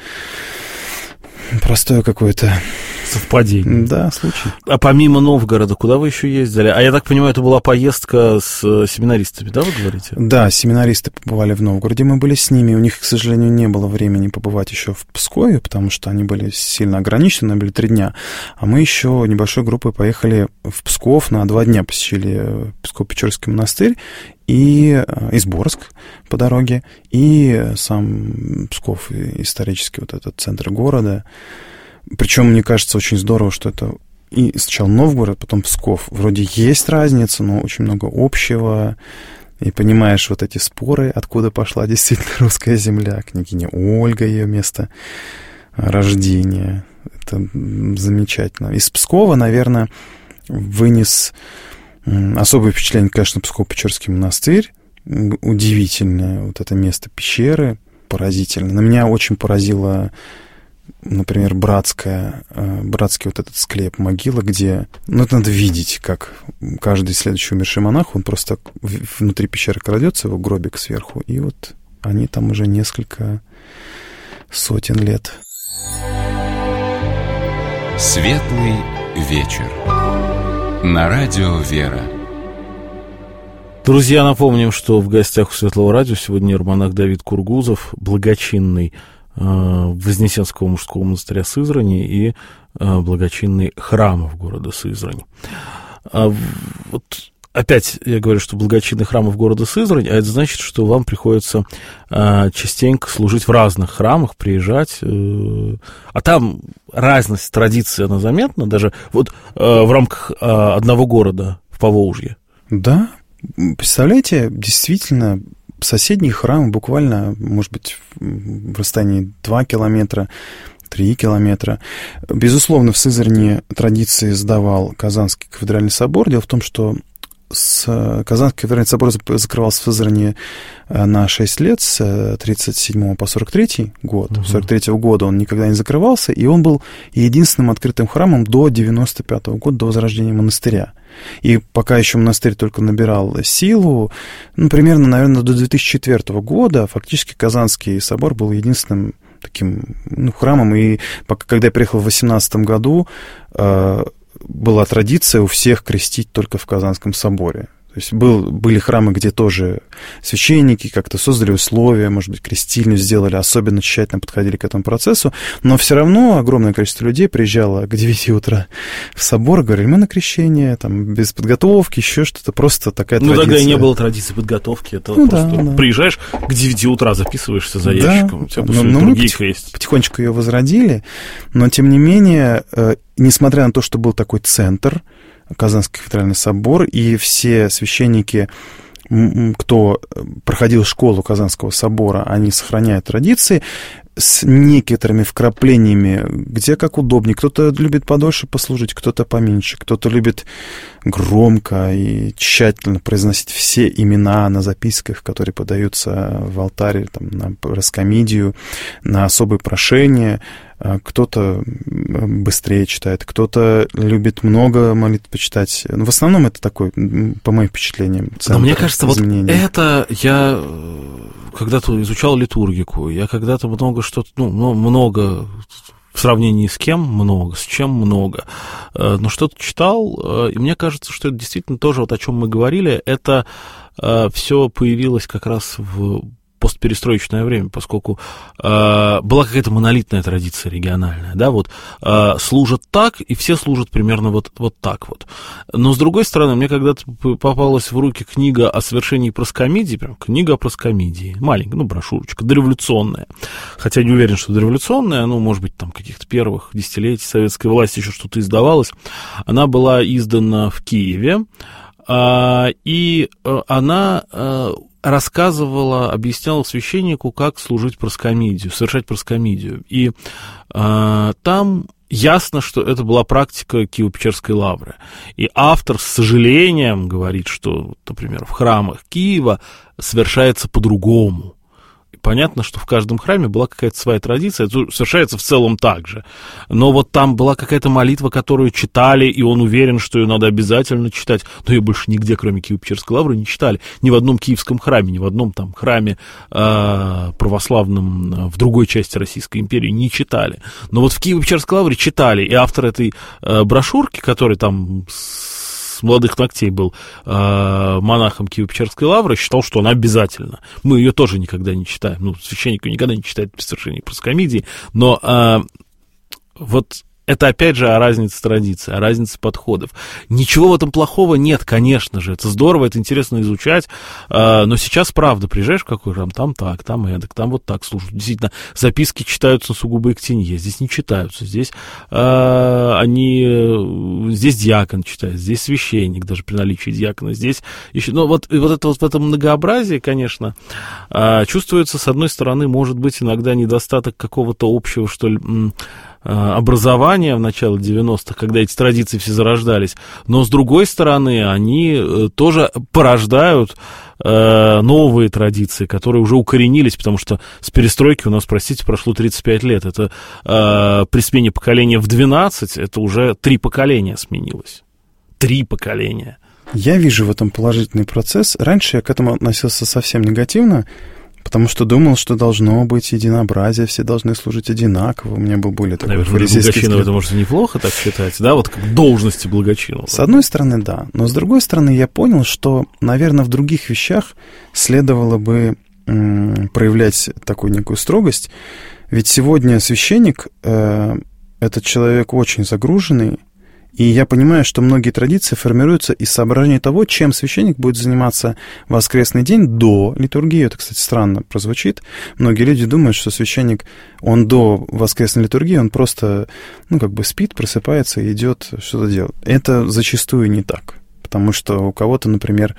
простое какое-то совпадение. Да, случай. А помимо Новгорода, куда вы еще ездили? А я так понимаю, это была поездка с семинаристами, да, вы говорите? Да, семинаристы побывали в Новгороде, мы были с ними. У них, к сожалению, не было времени побывать еще в Пскове, потому что они были сильно ограничены, были три дня. А мы еще небольшой группой поехали в Псков, на два дня посетили Псково-Печорский монастырь и Изборск по дороге, и сам Псков, исторический вот этот центр города. Причем, мне кажется, очень здорово, что это и сначала Новгород, потом Псков. Вроде есть разница, но очень много общего. И понимаешь вот эти споры, откуда пошла действительно русская земля. Княгиня Ольга, ее место рождения. Это замечательно. Из Пскова, наверное, вынес особое впечатление, конечно, Псково-Печорский монастырь. Удивительное вот это место пещеры. поразительно. На меня очень поразила, например, братская, братский вот этот склеп, могила, где... Ну, это надо видеть, как каждый следующий умерший монах, он просто внутри пещеры крадется, его гробик сверху, и вот они там уже несколько сотен лет. Светлый вечер. На радио «Вера». Друзья, напомним, что в гостях у Светлого радио сегодня иеромонах Давид Кургузов, благочинный э, Вознесенского мужского монастыря Сызрани и э, благочинный храмов города Сызрань. А вот опять я говорю, что благочинный храмов города Сызрань, а это значит, что вам приходится э, частенько служить в разных храмах, приезжать, э, а там разность традиции, она заметна, даже вот э, в рамках э, одного города в Поволжье. Да. Представляете, действительно, соседние храмы буквально, может быть, в расстоянии два километра, три километра. Безусловно, в Сызрани традиции сдавал Казанский кафедральный собор. Дело в том, что с Казанский кафедральный собор закрывался в Сызрани на шесть лет, с тридцать седьмого по сорок третий год. С сорок третьего года он никогда не закрывался, и он был единственным открытым храмом до девяносто пятого года, до возрождения монастыря. И пока еще монастырь только набирал силу, ну, примерно, наверное, до две тысячи четвёртого года фактически Казанский собор был единственным таким, ну, храмом. И пока, когда я приехал в восемнадцатом году, э, была традиция у всех крестить только в Казанском соборе. То есть был, были храмы, где тоже священники как-то создали условия, может быть, крестильню сделали, особенно тщательно подходили к этому процессу, но все равно огромное количество людей приезжало к девяти утра в собор, говорили, мы на крещение, там, без подготовки, еще что-то, просто такая ну, традиция. Ну, тогда и не было традиции подготовки, это ну, просто да, да. приезжаешь к девяти утра, записываешься за ящиком, да, у тебя но, но другие мы крестят. Потихонечку ее возродили, но, тем не менее, э, несмотря на то, что был такой центр, Казанский кафедральный собор, и все священники, кто проходил школу Казанского собора, они сохраняют традиции с некоторыми вкраплениями, где как удобнее. Кто-то любит подольше послужить, кто-то поменьше, кто-то любит громко и тщательно произносить все имена на записках, которые подаются в алтарь, там, на раскомидию, на особые прошения. Кто-то быстрее читает, кто-то любит много молитв почитать. Но в основном это такой, по моим впечатлениям, центр. Но мне кажется, изменений. Вот это я когда-то изучал литургику, я когда-то много что-то, ну, много в сравнении с кем много, с чем много, но что-то читал, и мне кажется, что это действительно тоже, вот о чем мы говорили, это все появилось как раз в постперестроечное время, поскольку э, была какая-то монолитная традиция региональная, да, вот э, служат так, и все служат примерно вот, вот так вот. Но, с другой стороны, мне когда-то попалась в руки книга о совершении проскомидии, прям книга о проскомидии, маленькая, ну, брошюрочка, дореволюционная, хотя не уверен, что дореволюционная, ну, может быть, там, каких-то первых десятилетий советской власти еще что-то издавалось, она была издана в Киеве, э, и э, она... Э, рассказывала, объясняла священнику, как служить проскомидию, совершать проскомидию. И э, там ясно, что это была практика Киево-Печерской лавры. И автор с сожалением говорит, что, например, в храмах Киева совершается по-другому. Понятно, что в каждом храме была какая-то своя традиция, это совершается в целом так же. Но вот там была какая-то молитва, которую читали, и он уверен, что ее надо обязательно читать. Но ее больше нигде, кроме Киево-Печерской лавры, не читали. Ни в одном киевском храме, ни в одном там храме э, православном в другой части Российской империи не читали. Но вот в Киево-Печерской лавре читали. И автор этой э, брошюрки, который там... с молодых ногтей был э, монахом Киево-Печерской лавры, считал, что она обязательна. Мы ее тоже никогда не читаем. Ну, священник никогда не читает при совершении проскомидии. Но э, вот это, опять же, о разнице традиций, о разнице подходов. Ничего в этом плохого нет, конечно же. Это здорово, это интересно изучать. Э, но сейчас, правда, приезжаешь в какой храм, там так, там эдак, там вот так служат. Действительно, записки читаются сугубо к тенье. Здесь не читаются. Здесь э, они... Здесь диакон читает, здесь священник, даже при наличии диакона. Здесь еще... Ну, вот, вот это вот в этом многообразии, конечно, э, чувствуется, с одной стороны, может быть, иногда недостаток какого-то общего, что ли, образования в начале девяностых, когда эти традиции все зарождались, но, с другой стороны, они тоже порождают новые традиции, которые уже укоренились, потому что с перестройки у нас, простите, прошло тридцать пять лет. Это э, при смене поколения в двенадцать, это уже три поколения сменилось. Три поколения. Я вижу в этом положительный процесс. Раньше я к этому относился совсем негативно, потому что думал, что должно быть единообразие, все должны служить одинаково. У меня был более такой фарисейский... Наверное, Благочинов это, может, неплохо так считать, да, вот как должности Благочинова. С одной стороны, да, но с другой стороны, я понял, что, наверное, в других вещах следовало бы м- проявлять такую некую строгость, ведь сегодня священник э, — это человек очень загруженный, и я понимаю, что многие традиции формируются из соображения того, чем священник будет заниматься в воскресный день до литургии. Это, кстати, странно прозвучит. Многие люди думают, что священник, он до воскресной литургии, он просто, ну, как бы спит, просыпается и идет что-то делать. Это зачастую не так. Потому что у кого-то, например,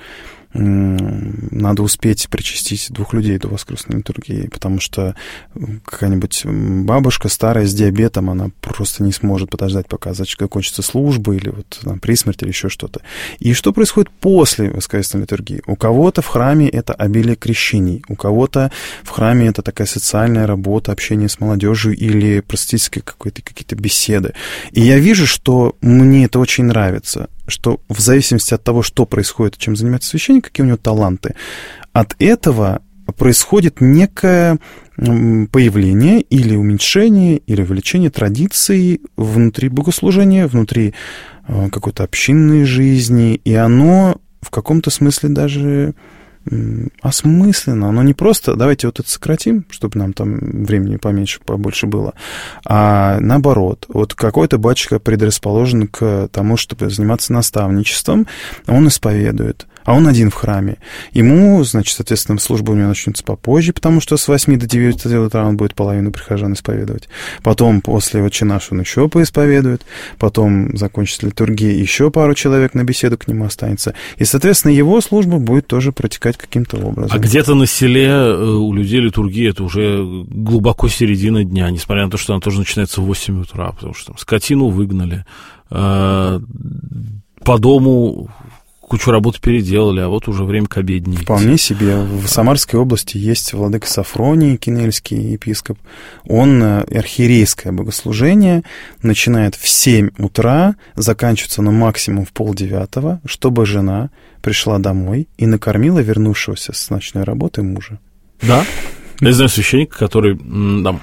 надо успеть причастить двух людей до воскресной литургии, потому что какая-нибудь бабушка старая с диабетом, она просто не сможет подождать, пока закончится служба или вот там, при смерти или еще что-то. И что происходит после воскресной литургии? У кого-то в храме это обилие крещений, у кого-то в храме это такая социальная работа, общение с молодежью или просветительские какие-то беседы. И я вижу, что мне это очень нравится, что в зависимости от того, что происходит, чем занимается священник, какие у него таланты, от этого происходит некое появление или уменьшение, или увеличение традиций внутри богослужения, внутри какой-то общинной жизни, и оно в каком-то смысле даже осмысленно. Оно не просто давайте вот это сократим, чтобы нам там времени поменьше, побольше было, а наоборот. Вот какой-то батюшка предрасположен к тому, чтобы заниматься наставничеством, он исповедует, а он один в храме. Ему, значит, соответственно, служба у него начнется попозже, потому что с восьми до девяти утра он будет половину прихожан исповедовать. Потом после «Отче наш» он еще поисповедует, потом закончится литургия, еще пару человек на беседу к нему останется. И, соответственно, его служба будет тоже протекать каким-то образом. А где-то на селе у людей литургия — это уже глубоко середина дня, несмотря на то, что она тоже начинается в восемь утра, потому что там скотину выгнали, по дому кучу работы переделали, а вот уже время к обедне. Вполне себе. В Самарской области есть владыка Сафроний, кинельский епископ. Он архиерейское богослужение начинает в семь утра, заканчивается на максимум в полдевятого, чтобы жена пришла домой и накормила вернувшегося с ночной работы мужа. Да. Я знаю священника, который там,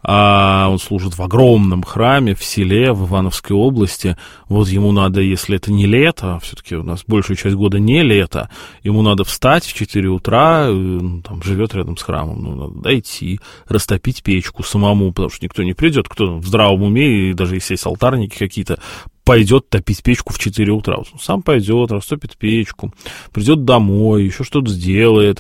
а он служит в огромном храме в селе, в Ивановской области. Вот ему надо, если это не лето, все-таки у нас большую часть года не лето, ему надо встать в четыре утра, там, живет рядом с храмом, ну, надо дойти, растопить печку самому, потому что никто не придет, кто в здравом уме, и даже если есть алтарники какие-то, пойдет топить печку в четыре утра. Он сам пойдет, растопит печку, придет домой, еще что-то сделает,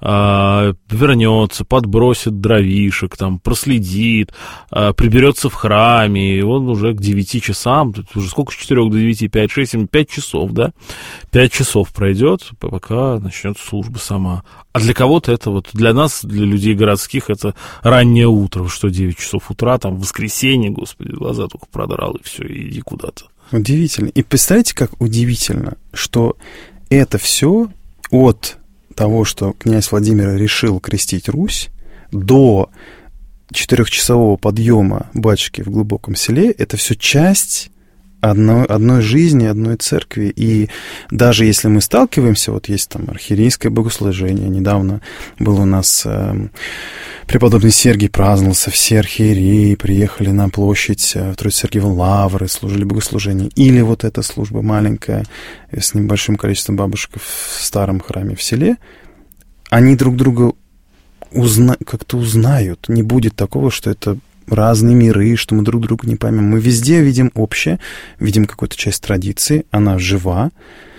а, вернется, подбросит дровишек, там, проследит, а, приберется в храме, и он уже к девяти часам, тут уже сколько с четырёх до девяти, пять, шесть, семь, пять часов, да? Пять часов пройдет, пока начнется служба сама. А для кого-то это вот, для нас, для людей городских, это раннее утро, что девять часов утра, там, воскресенье, господи, глаза только продрал, и все, и иди куда-то. Удивительно. И представляете, как удивительно, что это все от того, что князь Владимир решил крестить Русь, до четырехчасового подъема батюшки в глубоком селе, это все часть одной, одной жизни, одной церкви. И даже если мы сталкиваемся, вот есть там архиерейское богослужение, недавно был у нас э, преподобный Сергий праздновался, все архиереи приехали на площадь в Троице-Сергиевой Лавры, служили богослужение. Или вот эта служба маленькая с небольшим количеством бабушек в старом храме в селе, они друг друга узна... как-то узнают. Не будет такого, что это разные миры, что мы друг друга не поймем. Мы везде видим общее, видим какую-то часть традиции, она жива.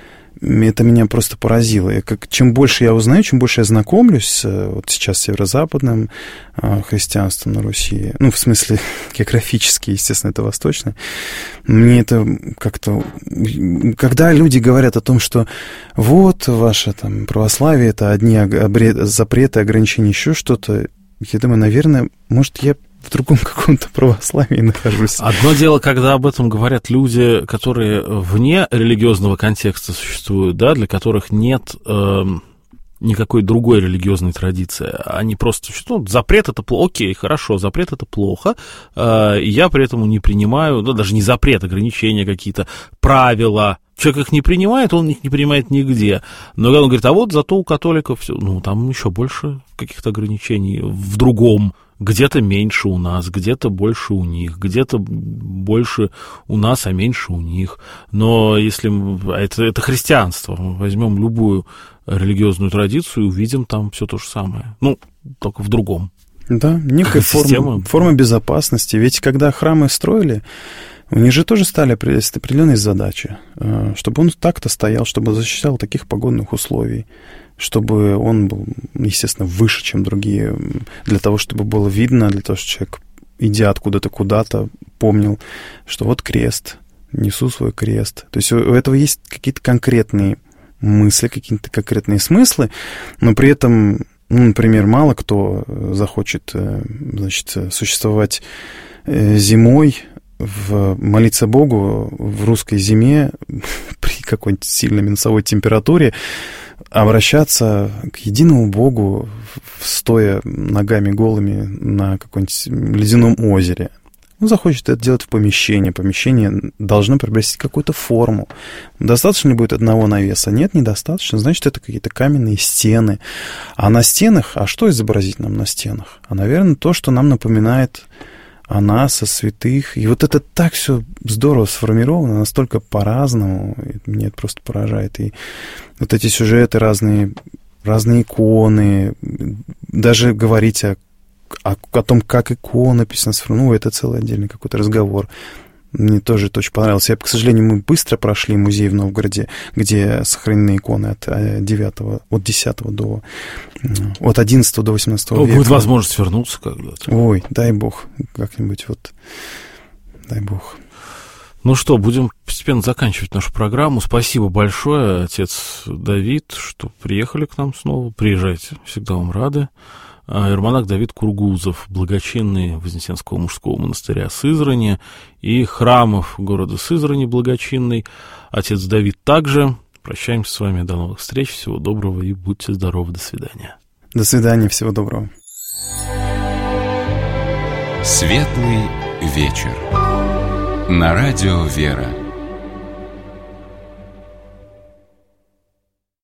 Это меня просто поразило. И как, чем больше я узнаю, чем больше я знакомлюсь вот сейчас с северо-западным христианством на Руси, ну, в смысле географически, естественно, это восточное, мне это как-то... Когда люди говорят о том, что вот ваше там православие, это одни запреты, ограничения, еще что-то, я думаю, наверное, может, я в другом каком-то православии нахожусь. Одно дело, когда об этом говорят люди, которые вне религиозного контекста существуют, да, для которых нет э, никакой другой религиозной традиции. Они просто, ну, запрет это плохо, окей, хорошо, запрет это плохо, э, я при этом не принимаю, ну, даже не запрет, ограничения какие-то, правила. Человек их не принимает, он их не принимает нигде. Но он говорит, а вот зато у католиков все, ну, там еще больше каких-то ограничений в другом. Где-то меньше у нас, где-то больше у них, где-то больше у нас, а меньше у них. Но если мы, это, это христианство, мы возьмем любую религиозную традицию и увидим там все то же самое. Ну, только в другом. Да, некая форма, форма безопасности. Ведь когда храмы строили, у них же тоже стали определенные задачи, чтобы он так-то стоял, чтобы защищал таких погодных условий, чтобы он был, естественно, выше, чем другие, для того, чтобы было видно, для того, чтобы человек, идя откуда-то куда-то, помнил, что вот крест, несу свой крест. То есть у этого есть какие-то конкретные мысли, какие-то конкретные смыслы, но при этом, ну, например, мало кто захочет, значит, существовать зимой, в, молиться Богу в русской зиме при какой-нибудь сильной минусовой температуре, обращаться к единому Богу, стоя ногами голыми на каком-нибудь ледяном озере. Он захочет это делать в помещении. Помещение должно приобрести какую-то форму. Достаточно ли будет одного навеса? Нет, недостаточно. Значит, это какие-то каменные стены. А на стенах, а что изобразить нам на стенах? А, наверное, то, что нам напоминает о нас, о святых. И вот это так все здорово сформировано, настолько по-разному. Меня это просто поражает. И вот эти сюжеты разные, разные иконы. Даже говорить о, о, о том, как икона написана, ну, это целый отдельный какой-то разговор. Мне тоже это очень понравилось. Я, к сожалению, мы быстро прошли музей в Новгороде, где сохранены иконы от девятого, от десятого до... от одиннадцатого до восемнадцатого века. Будет возможность вернуться когда-то. Ой, дай бог, как-нибудь вот, дай бог. Ну что, будем постепенно заканчивать нашу программу. Спасибо большое, отец Давид, что приехали к нам снова. Приезжайте, всегда вам рады. Иеромонах Давид Кургузов, благочинный Вознесенского мужского монастыря Сызрани и храмов города Сызрани благочинный. Отец Давид также. Прощаемся с вами. До новых встреч. Всего доброго и будьте здоровы. До свидания. До свидания. Всего доброго. Светлый вечер. На радио «Вера».